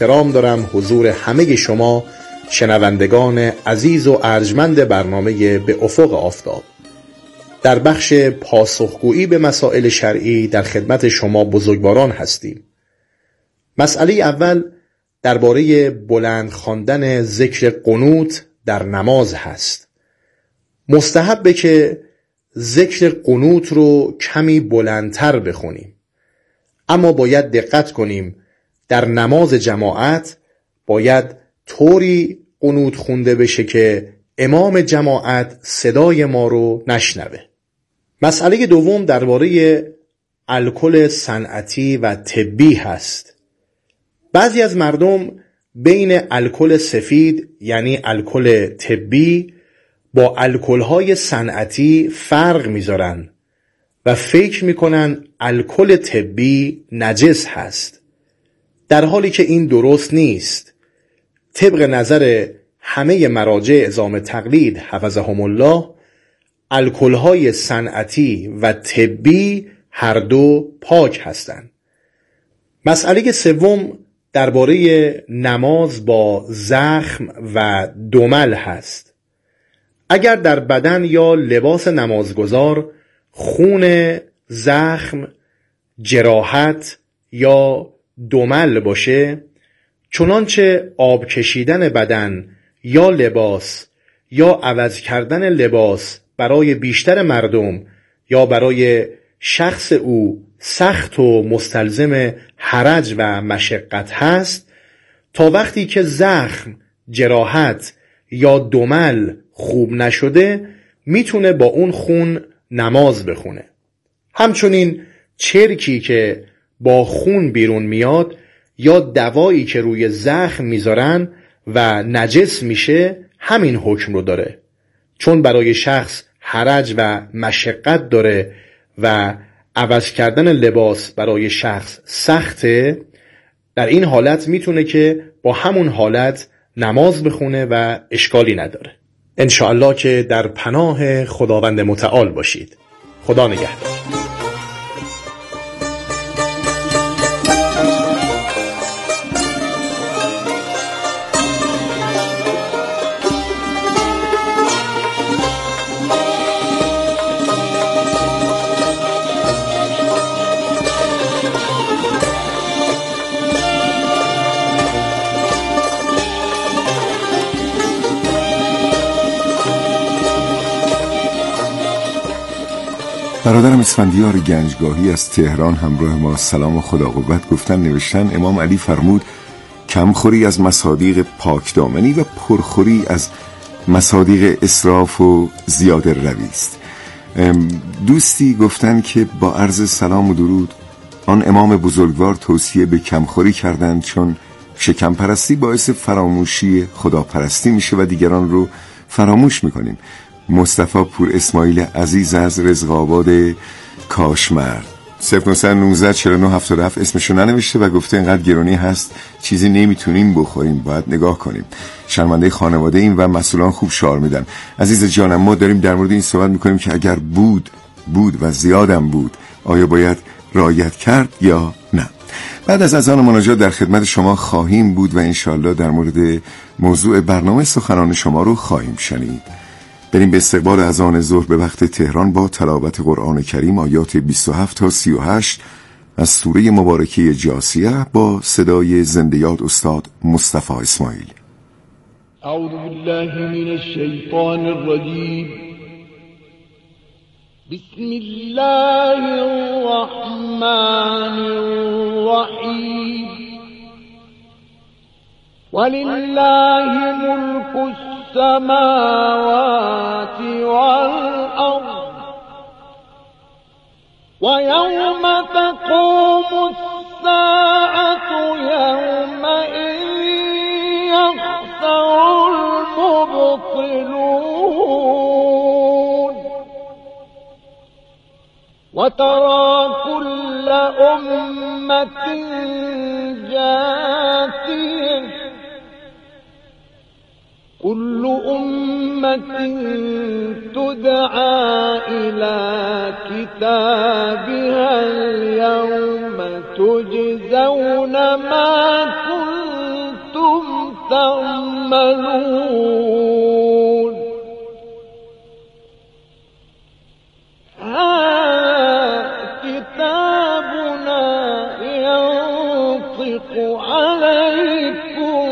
احترام دارم حضور همه شما شنوندگان عزیز و ارجمند برنامه به افق آفتاب. در بخش پاسخگویی به مسائل شرعی در خدمت شما بزرگواران هستیم. مسئله اول درباره بلند خواندن ذکر قنوت در نماز هست. مستحبه که ذکر قنوت رو کمی بلندتر بخونیم، اما باید دقت کنیم در نماز جماعت باید طوری قنوت خونده بشه که امام جماعت صدای ما رو نشنوه. مسئله دوم درباره الکل صنعتی و طبی هست. بعضی از مردم بین الکل سفید یعنی الکل طبی با الکل‌های صنعتی فرق میذارن و فکر میکنن الکل طبی نجس هست، در حالی که این درست نیست. طبق نظر همه مراجع عظام تقلید حفظهم الله، الکل‌های صنعتی و طبی هر دو پاک هستند. مسئله سوم درباره نماز با زخم و دمل هست. اگر در بدن یا لباس نمازگزار خون زخم، جراحت یا دمل باشه، چنانچه آب کشیدن بدن یا لباس یا عوض کردن لباس برای بیشتر مردم یا برای شخص او سخت و مستلزم حرج و مشقت هست، تا وقتی که زخم، جراحت یا دمل خوب نشده میتونه با اون خون نماز بخونه. همچنین چرکی که با خون بیرون میاد یا دوایی که روی زخم میذارن و نجس میشه همین حکم رو داره، چون برای شخص حرج و مشقت داره و عوض کردن لباس برای شخص سخته. در این حالت میتونه که با همون حالت نماز بخونه و اشکالی نداره. انشاءالله که در پناه خداوند متعال باشید. خدا نگهدار. برادرم اسفندیار گنجگاهی از تهران همراه ما سلام و خدا قوت گفتن. نوشتن امام علی فرمود کمخوری از مصادیق پاکدامنی و پرخوری از مصادیق اسراف و زیاده روی است. دوستی گفتن که با عرض سلام و درود، آن امام بزرگوار توصیه به کمخوری کردند چون شکم پرستی باعث فراموشی خداپرستی میشه و دیگران رو فراموش میکنیم. مصطفی پور اسماعیل عزیز از رزق‌آباد کاشمر 0919 4977 اسمشو ننوشته و گفته اینقدر گرونی هست چیزی نمیتونیم بخوریم، باید نگاه کنیم. شرمنده خانواده این و مسئولان خوب شعار میدن. عزیز جانم، ما داریم در مورد این صحبت میکنیم که اگر بود و زیادم بود آیا باید رعایت کرد یا نه. بعد از اذان مناجات در خدمت شما خواهیم بود و انشالله در مورد موضوع برنامه سخنان شما رو خواهیم شنید. بریم به استقبال اذان ظهر به وقت تهران با تلاوت قرآن کریم آیات 27 تا 38 از سوره مبارکه جاثیه با صدای زنده یاد استاد مصطفی اسماعیل. اعوذ بالله من الشیطان الرجیم. بسم الله الرحمن الرحیم. ولله ملك السماوات والأرض ويوم تقوم الساعة يومئذ يخسر المبطلون وترى كل أمة جاثية كل أمة تدعى إلى كتابها اليوم تجزون ما كنتم تعملون هذا كتابنا ينطق عليكم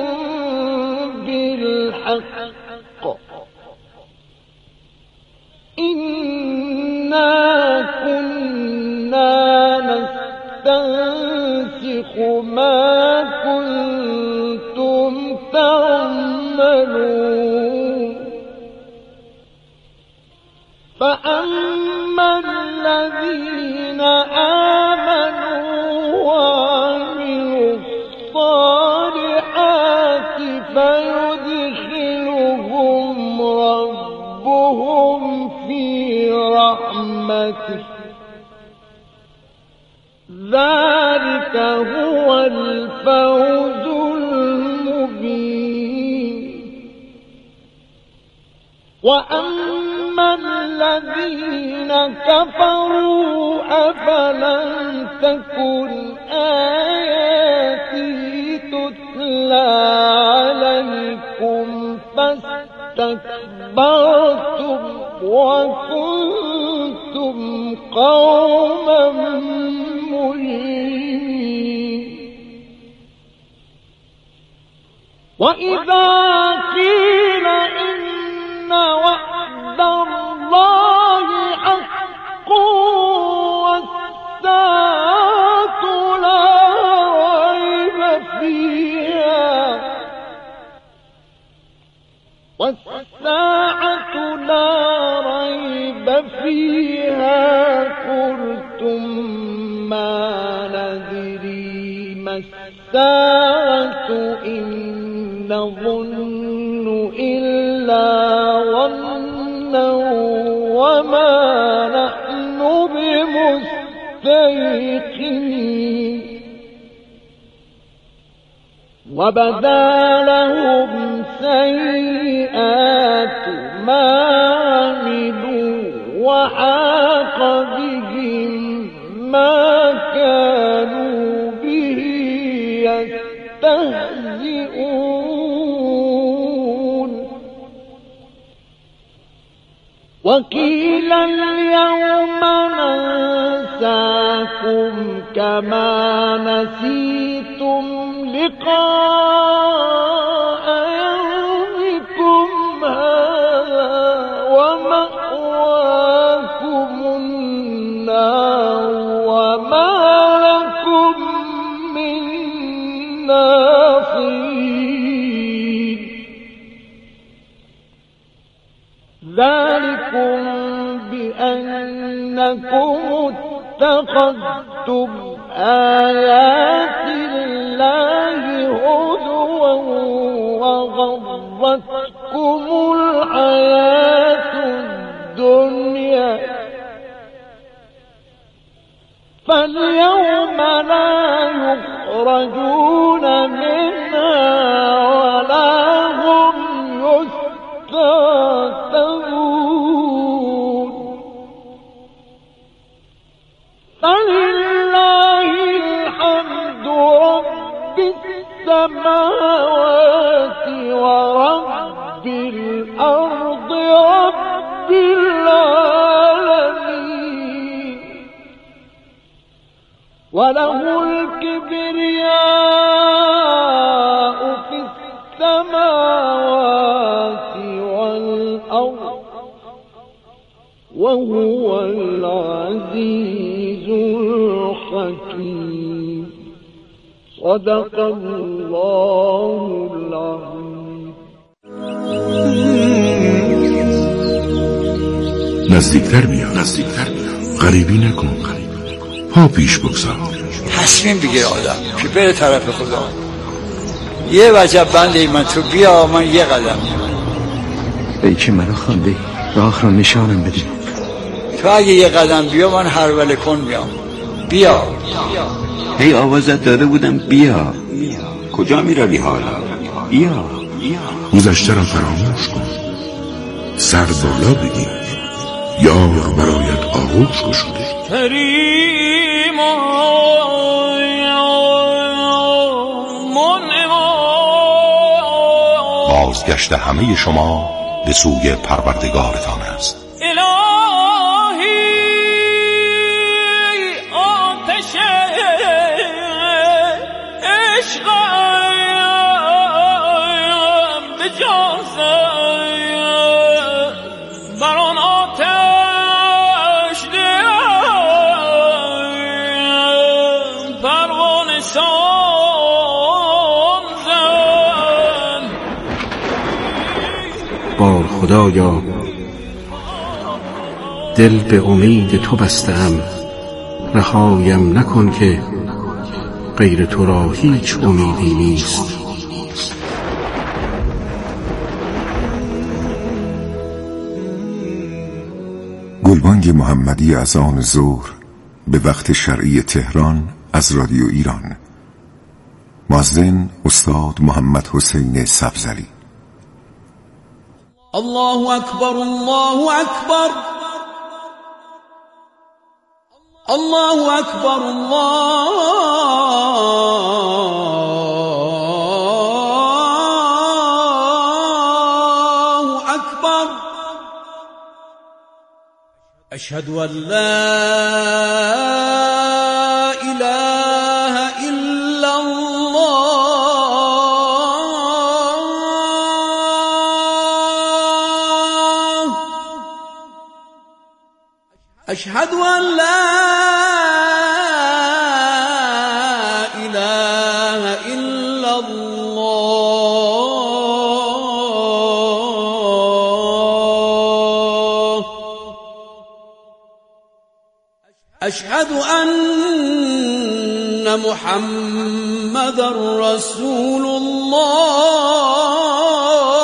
بالحق إنا كنا نستنسخ ما كنتم تعملون فأما الذين آمنوا وعملوا الصالحات فيدخلهم ربهم في رحمته ذلك هو الفوز المبين وأما الذين كفروا أفلم تكن آياتي تتلى عليكم فاستكبرتم وكنتم قوما مجرمين وإذا قيل إن وعد الله حق والساعة لا ريب فيها قلتم ما ندري ما الساعة إن نظن إلا ظنا وما نحن بمستيقنين وبدا لهم سيئات ما عملوا وحاق بهم ما كانوا به يستهزئون وقيل اليوم ننساكم كما نسيتم لقاء يومكم هذا ومأواكم النار وما لكم من ناصرين ذلكم بأنكم اتخذتم آيات الله هزوا وغرتكم الحياة الدنيا فاليوم لا يخرجون منها ولا هم يستعتبون فلله الحمد رب السماوات ورب الأرض رب العالمين وله الكبرياء في السماوات والأرض وهو العزيز الحكيم صدق الله العظيم. نزدیکتر بیا غریبی نکن پا پیش بگذار تصمیم بگیر آدم که بره طرف خدا یه وجب بنده من تو بیا من یه قدم ای که منو خوانده راه رو نشانم بده تو اگه یه قدم بیا من هر وله کن بیام بیا هی آوازت داده بودم بیا کجا می روی حالا بیا گذشته را فراموش کن سر بالا بگیر یار برایت آغوش گشوده بازگشت همه شما به سوی پروردگارتان است. بار خدایا دل به امید تو بستم، رهایم نکن که غیر تو را هیچ امیدی نیست. گلبانگ محمدی از آن ظهر به وقت شرعی تهران از رادیو ایران. مؤذن استاد محمد حسین سبزلی. الله أكبر الله أكبر الله أكبر الله أكبر أشهد أن لا إله إلا الله أشهد أن لا إله إلا الله أشهد أن محمد رسول الله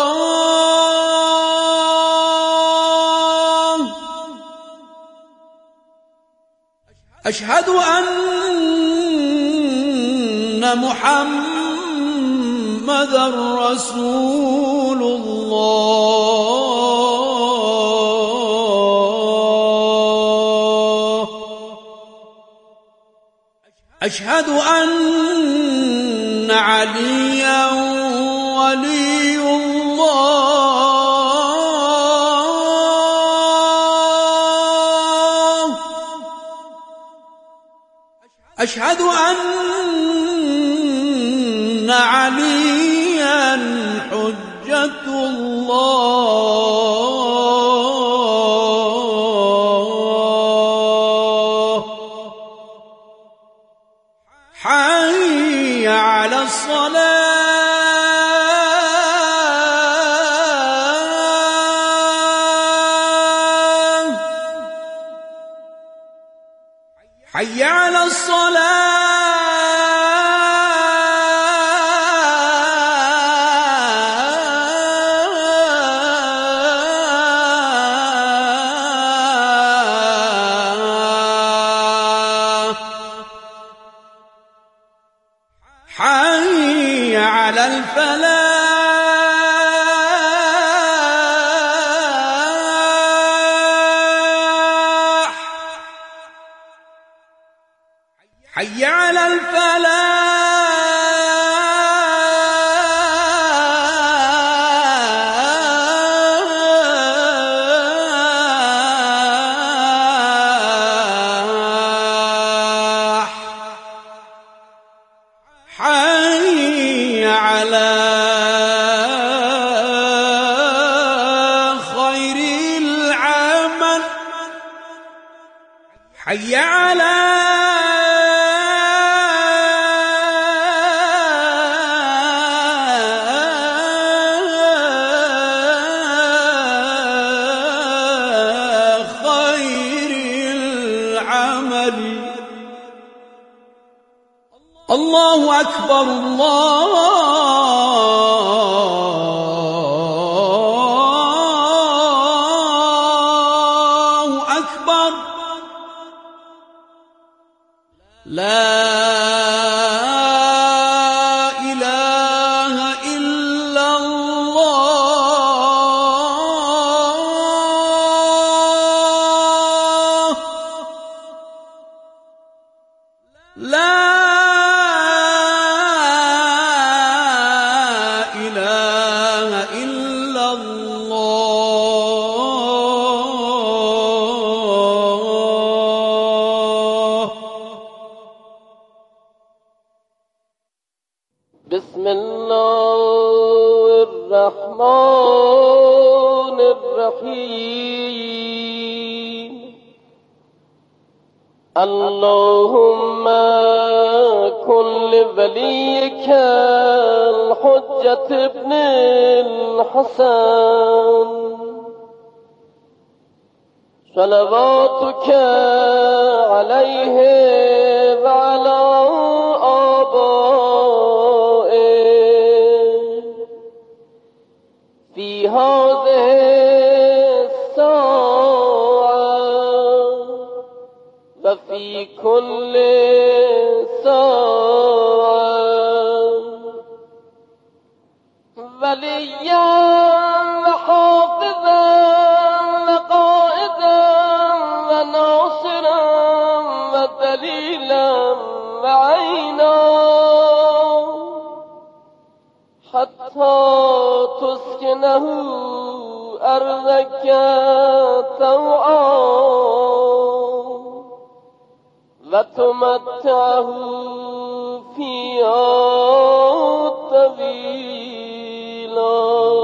أشهد أن محمد رسول الله أشهد أن عليا ولي الله أشهد أن عليا حجة الله حي على الصلاة حي على الصلاة حي على الفلاح حي على الفلاح حي على خير العمل حي على الله أكبر الله أكبر لا إله إلا الله لا بسم الله الرحمن الرحیم اللهم کن لولیک الحجة ابن الحسن صلواتك عليه وعلى آبائه في هذه الساعة وفي كل ساعة وليا وحافظا وقائدا وناصرا ودليلا وعينا حتى تسكنه أرضك طوعا وتمتعه فيها طويلا.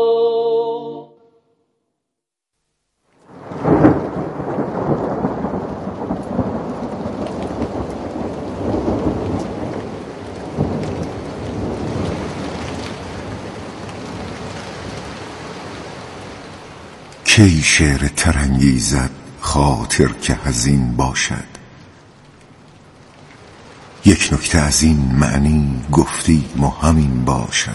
کی شعر ترانگیزد خاطر که حزین باشد، یک نکته از این معنی گفتیم و همین باشد.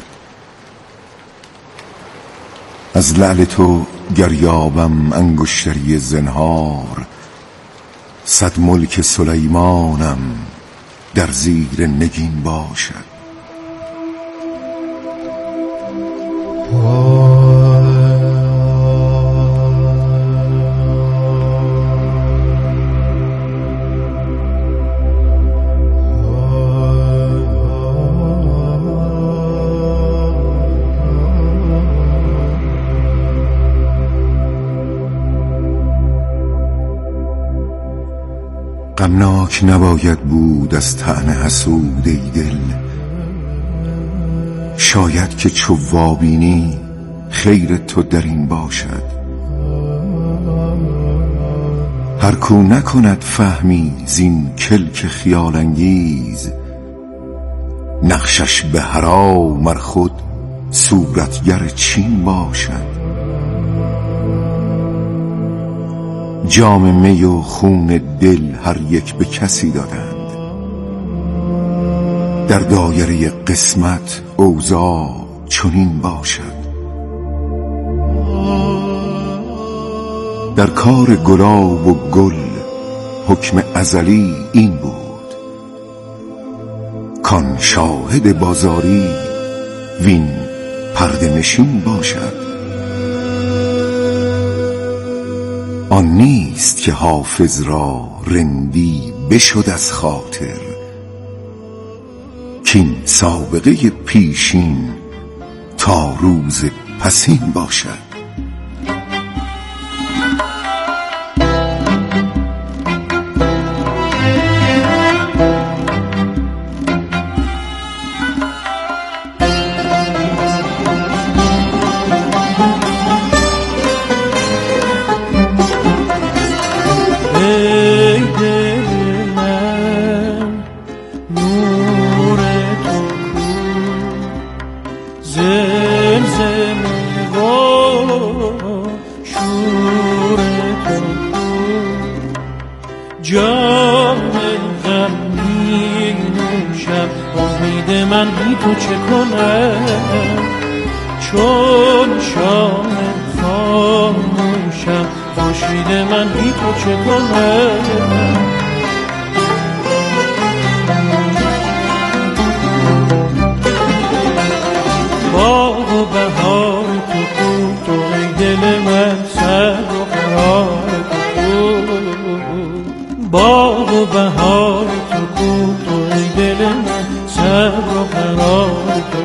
از لعل تو گر یابم انگشتری زنهار، صد ملک سلیمانم در زیر نگین باشد. غمناک نباید بود از طعن حسود ای دل، شاید که چو وابینی خیر تو در این باشد. هر کو نکند فهمی زین کلک خیال انگیز، نقشش به حرام ار خود صورتگر چین باشد. جام می و خون دل هر یک به کسی دادند، در دایره قسمت اوضاع چنین باشد. در کار گلاب و گل حکم ازلی این بود، کان شاهد بازاری وین پرده نشین باشد. آن نیست که حافظ را رندی بشد از خاطر، کین سابقه پیشین تا روز پسین باشد. جام غم می نوشم، امید من بی تو چه کنم، چون شام خاموشم، خورشید من بی تو چه کنم. باغ و بهار تو خوب، تو ای دل من سر و قرار تو، باغ و بهار تو خوب، تو ای دل من سر و قرار تو.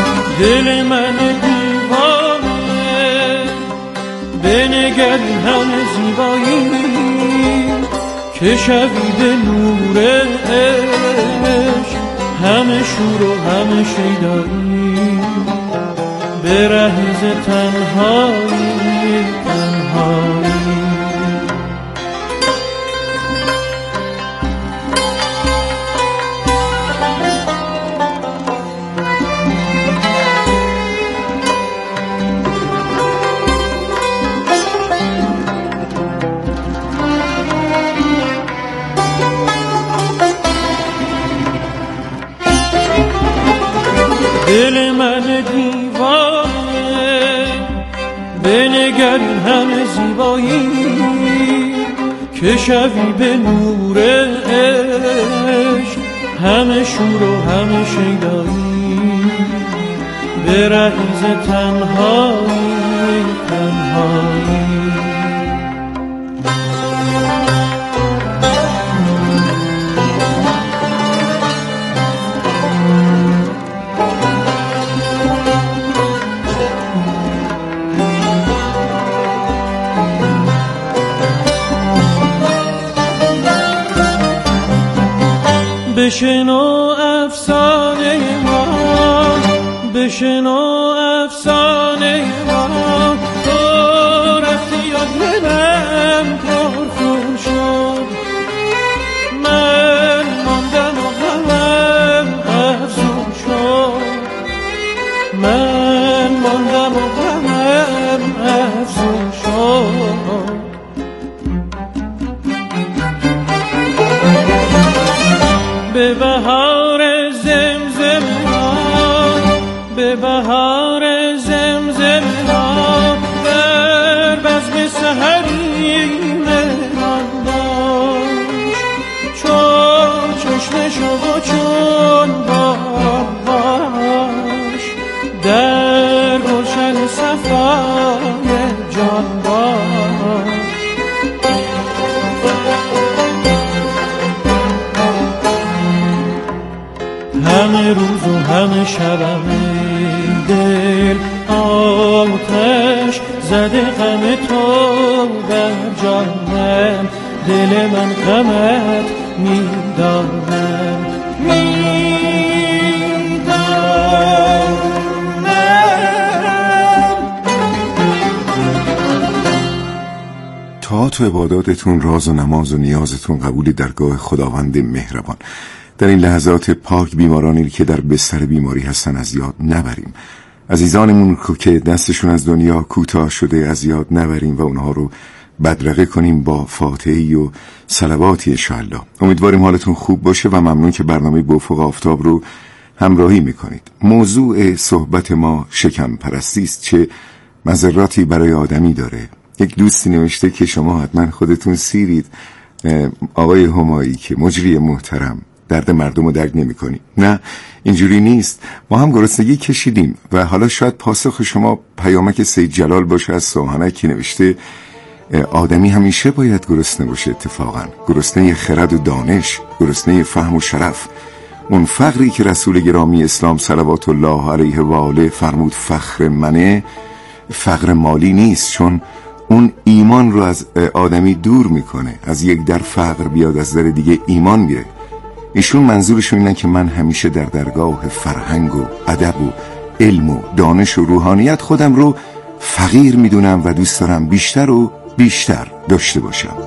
دل من دیوانه بنگر هم زیبایی که شوی به نور عشق، همه شور و همه شیدایی به رهز تنهایی تنهایی. دل من دیوانه بنگر این همه زیبایی که شوی به نور عشق، همه شور و همه شیدایی به رهز تنهایی تنهایی. بشنو افسانه ما، بشنو افسانه ما، تو رفتی و دلم پرخون شد، من ماندم و غمم افزون شد، من ماندم و غمم افزون شد. به بهار زمزم ها، به بهار زمزم ها، در بزم سحری مهمان باش، چون چشمه شو و چون باران باش، در گلشن صفای جان باش. همه روز و همه شبم دل آتش زده غم تو بر جانم، دل من غمت می‌دانم طاعت و عباداتتون، راز و نماز و نیازتون قبول درگاه خداوند مهربان. در این لحظات پاک بیمارانی که در بستر بیماری هستن از یاد نبریم، عزیزانمون که دستشون از دنیا کوتاه شده از یاد نبریم و اونها رو بدرقه کنیم با فاتحه‌ای و صلواتی انشاءالله. امیدواریم حالتون خوب باشه و ممنون که برنامه به افق آفتاب رو همراهی میکنید. موضوع صحبت ما شکم پرستی است، چه مضراتی برای آدمی داره. یک دوستی نوشته که شما حتما خودتون سیرید آقای همایی که مجری محترم، درد مردم رو درک نمی کنی. نه اینجوری نیست، ما هم گرسنگی کشیدیم و حالا شاید پاسخ شما پیامک سید جلال باشه از سوهانک که نوشته آدمی همیشه باید گرسنه باشه، اتفاقا گرسنه خرد و دانش، گرسنه فهم و شرف. اون فقری که رسول گرامی اسلام صلوات الله علیه و آله فرمود فخر منه، فقر مالی نیست، چون اون ایمان رو از آدمی دور میکنه. از یک در فقر بیاد، از در دیگه ایمان میره. ایشون منظورشون اینه که من همیشه در درگاه فرهنگ و ادب و علم و دانش و روحانیت خودم رو فقیر میدونم و دوست دارم بیشتر و بیشتر داشته باشم.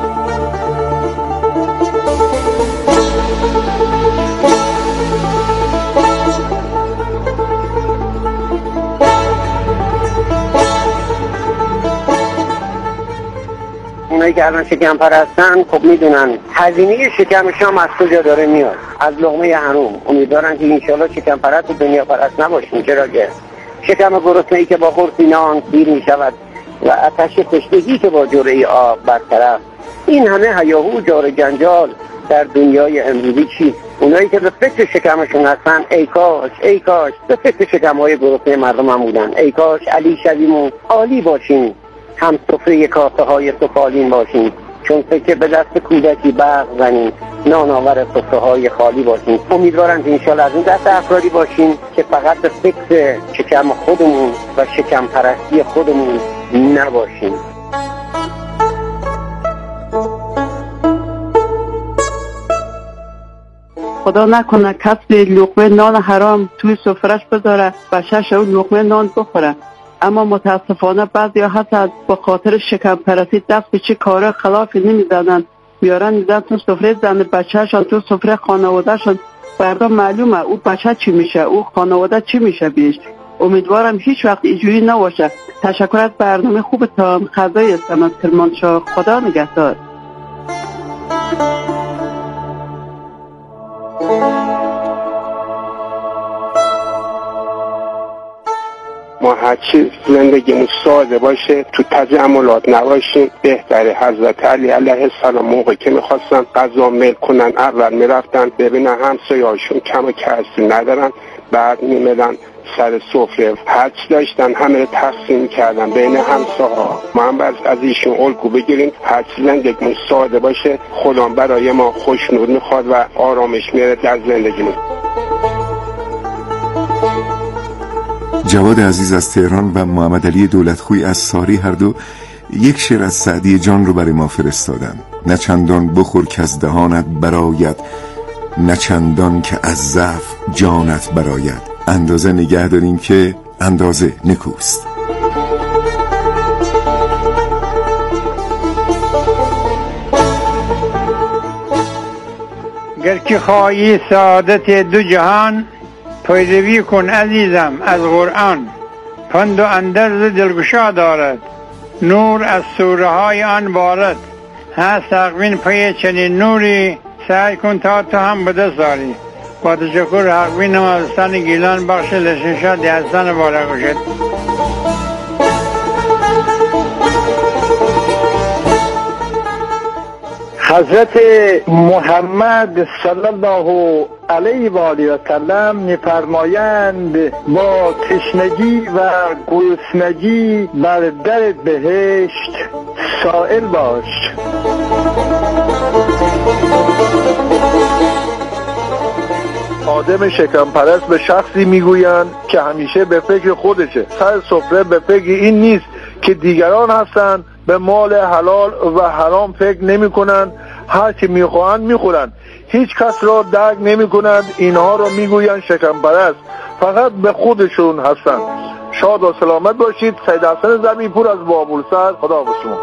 اونایی که الان شکم پرستن خب میدونن هزینه شکمشون از کجا داره میاد، از لقمه حروم. امیدوارن که انشالله شکم پرست و دنیا پرست نباشیم، چرا که شکم گرسنه‌ای که با قرصی نان سیر میشود و آتش تشنگی که با جرعه آب برطرف. این همه هیاهو جار جنجال در دنیای امروزی چی؟ اونایی که به فکر شکمشون هستن ای کاش به فکر شکم‌های گرسنه مردم هم بودن. ای کاش علی شویم و عالی باشیم، هم سفره کاسه های سفالین باشیم، چون فکر به دست کودکی برق زنیم، نانآور سفره های خالی باشیم. امیدوارم که انشالله از این دست افرادی باشیم که فقط به فکر شکم خودمون و شکم پرستی خودمون نباشیم. خدا نکنه کسی لقمه نان حرام توی سفرش بذاره بچه‌ش اون لقمه نان بخوره. اما متاسفانه بعضی ها هستند به خاطر شکم پرستی دست به چه کار خلافی نمیزنن، میارن میزن تو سفره زن بچه‌شان، تو سفره خانواده‌شان. فردا معلومه او بچه چی میشه، او خانواده چی میشه بیش. امیدوارم هیچ وقت اینجوری نباشه. تشکر از برنامه خوبتان. خدای هستم از کرمانشاه. خدا نگهدار. ما هرچی زندگیمون ساده باشه تو تجملات نباشیم بهتره. حضرت علی علیه السلام موقع که میخواستن غذا میل کنن اول میرفتن ببینن همسایه‌هاشون کم و کسی ندارن، بعد میمدن سر سفره هرچی داشتن همه تقسیم کردن بین همسایه‌ها. ما هم از ایشون الگو بگیریم، هرچی زندگیمون ساده باشه خدا برای ما خوشنود میخواد و آرامش میاره در زندگیمون. جواد عزیز از تهران و محمد علی دولتخوی از ساری هر دو یک شعر از سعدی جان رو برای ما فرستادن. نه چندان بخور که از دهانت براید، نه چندان که از ضعف جانت براید. اندازه نگه داریم که اندازه نکوست. گر که خواهی سعادت دو جهان، پیروی کن عزیزم از قرآن. پند و اندرز دلگشا دارد، نور از سوره های آن بارد. هست حقبین پی چنین نوری، سعی کن تا تو هم به دست داری. با تشکر حقبین نمازستان گیلان بخش لسنشا دهستان بارک باشد. حضرت محمد صلی الله علیه و آله و سلم می‌فرمایند با تشنگی و گرسنگی بر در بهشت سائل باش. آدم شکم پرست به شخصی میگویند که همیشه به فکر خودشه، سر سفره به فکر این نیست که دیگران هستند، به مال حلال و حرام فکر نمی کنند، هر چی میخواهند میخورند، هیچ کس را درک نمی کنند. اینها را میگویند شکم پرست، فقط به خودشون هستند. شاد و سلامت باشید. سید حسن زمین پور از بابولسر. خدا با شما.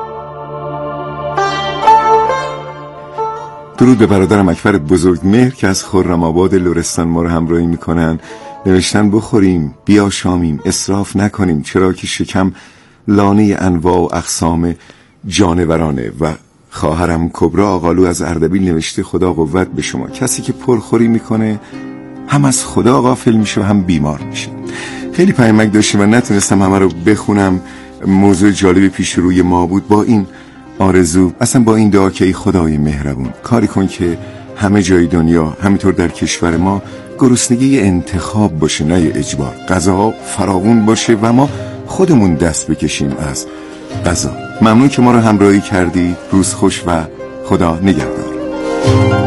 درود به برادرم اکبر بزرگمهر که از خرم‌آباد لرستان ما رو همراهی میکنن. نوشتن بخوریم، بیاشامیم، اسراف نکنیم، چرا که شکم لانه انواع و اقسام جانورانه. و خواهرم کبرا آقالو از اردبیل نوشته خدا قوت به شما. کسی که پرخوری میکنه هم از خدا غافل میشه و هم بیمار میشه. خیلی پیامک داشتیم و نتونستم همه رو بخونم. موضوع جالب پیش روی ما بود. با این آرزو، اصلا با این دعا که ای خدای مهربون کاری کن که همه جای دنیا، همینطور در کشور ما، گرسنگی انتخاب باشه نه اجبار. غذاها فراوون باشه و ما خودمون دست بکشیم از غذا. ممنون که ما رو همراهی کردی. روز خوش و خدا نگهدار.